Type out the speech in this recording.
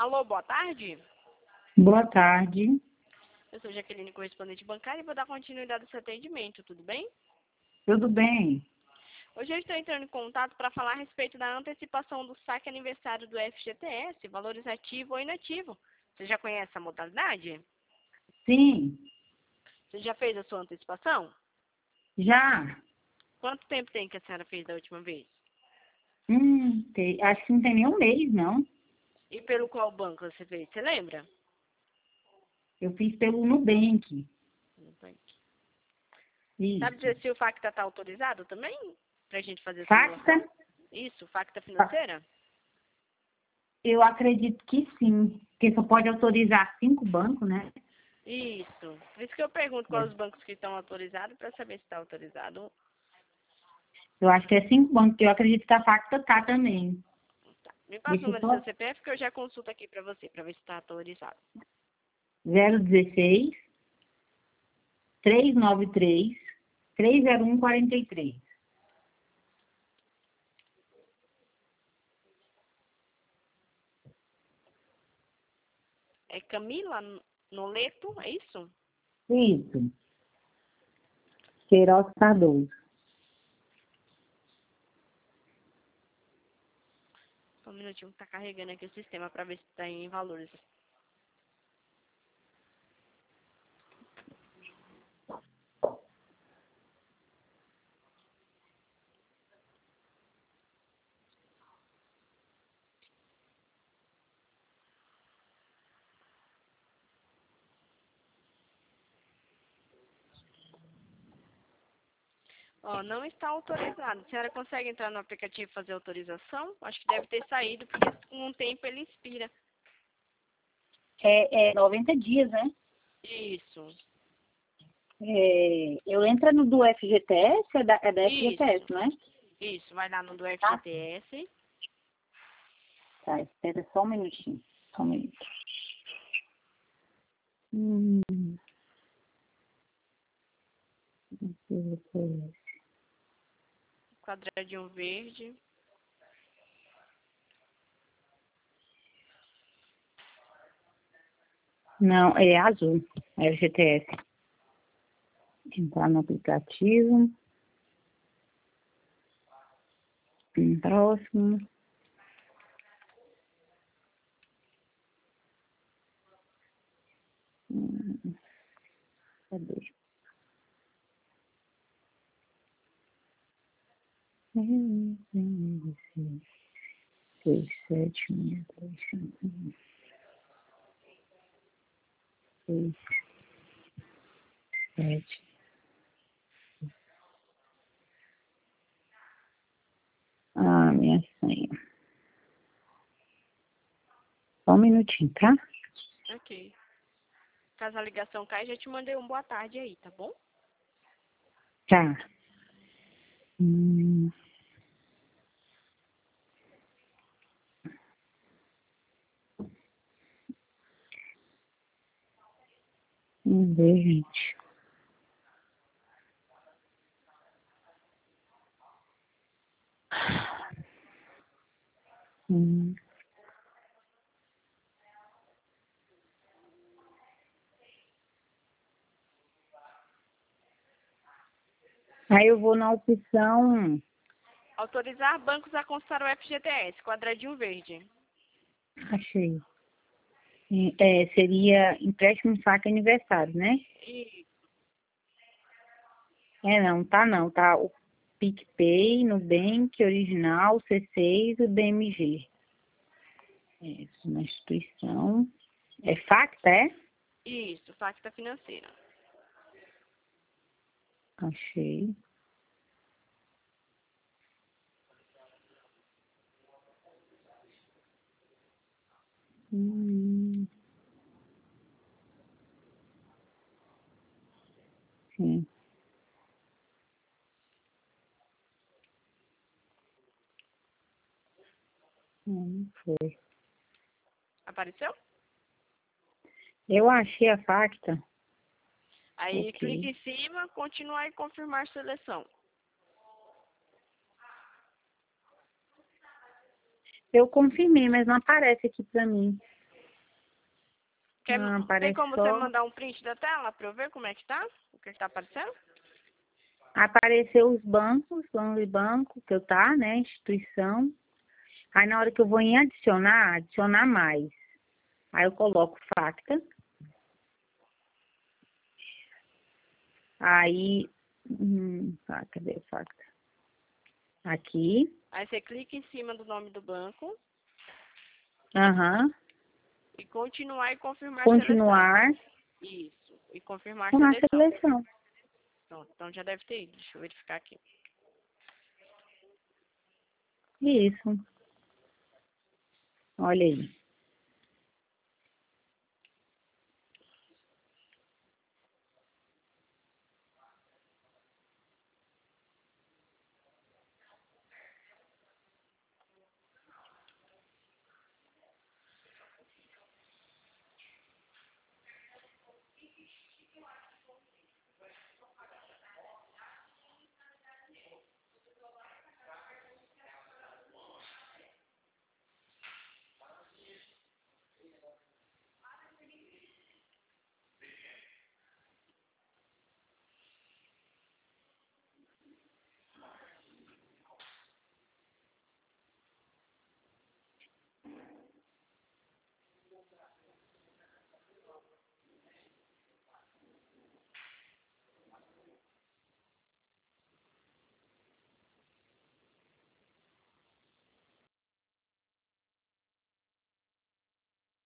Alô, boa tarde. Boa tarde. Eu sou Jaqueline, correspondente bancária, e vou dar continuidade ao seu atendimento, tudo bem? Tudo bem? Hoje eu estou entrando em contato para falar a respeito da antecipação do saque aniversário do FGTS, valores ativo ou inativo. Você já conhece essa modalidade? Sim, Você já fez a sua antecipação? já. Quanto tempo tem que a senhora fez da última vez? Acho que não tem nem um mês, não. E pelo qual banco você fez? Você lembra? Eu fiz pelo Nubank. Sabe Isso. dizer se o FACTA está autorizado também? Para a gente fazer a simulação? Facta? Isso, FACTA financeira? Eu acredito que sim. Porque só pode autorizar 5 bancos, né? Isso. Por isso que eu pergunto quais os bancos que estão autorizados para saber se está autorizado. Eu acho que é 5 bancos, que eu acredito que a Facta tá também. Tá. Me passa o Deixa eu número do seu só. CPF que eu já consulto aqui para você, para ver se está autorizado. 016 393 30143. É Camila Noleto, é isso? Isso. Queiroz Cardoso. Só um minutinho que está carregando aqui o sistema para ver se está em valores. Ó, não está autorizado. A senhora consegue entrar no aplicativo e fazer autorização? Acho que deve ter saído, porque com um tempo ele expira. É 90 dias, né? Isso. Eu entro no do FGTS, é da FGTS, Isso. não é? Isso. Vai lá no do Tá. FGTS. Tá, espera só um minutinho. Só um minuto. Hum, FGTS. Quadradinho verde. Não, é azul. É FGTS. Entrar no aplicativo. Próximo. Cadê? 6, 7, 6, 6, 7. Ah, minha senha. Só um minutinho, tá? Ok. Caso a ligação caia, já te mandei um boa tarde aí, tá bom? Tá. Hum, Vamos ver, gente. Hum. Aí eu vou na opção. Autorizar bancos a constar o FGTS, quadradinho verde. Achei. Seria empréstimo saque aniversário, né? E Não, tá não. Tá o PicPay, Nubank, Original, C6 e o BMG. Isso, na instituição. É Facta, é? isso, FACTA financeira. Achei. Hum, sim. Foi. Apareceu? Eu achei a Facta. Aí clique Ok. em cima, continuar e confirmar seleção. Eu confirmei, mas não aparece aqui pra mim. Tem Aparece como você só... mandar um print da tela pra eu ver como é que tá? O que tá aparecendo? Apareceu os bancos, plano de banco que eu tá, né? Instituição. Aí na hora que eu vou em adicionar mais. Aí eu coloco FACTA. Aí, cadê o FACTA? Aqui. Aí você clica em cima do nome do banco e continuar e confirmar a seleção. Continuar Isso. E confirmar a com a seleção. seleção. Pronto, então já deve ter ido. Deixa eu verificar aqui. Isso. Olha aí.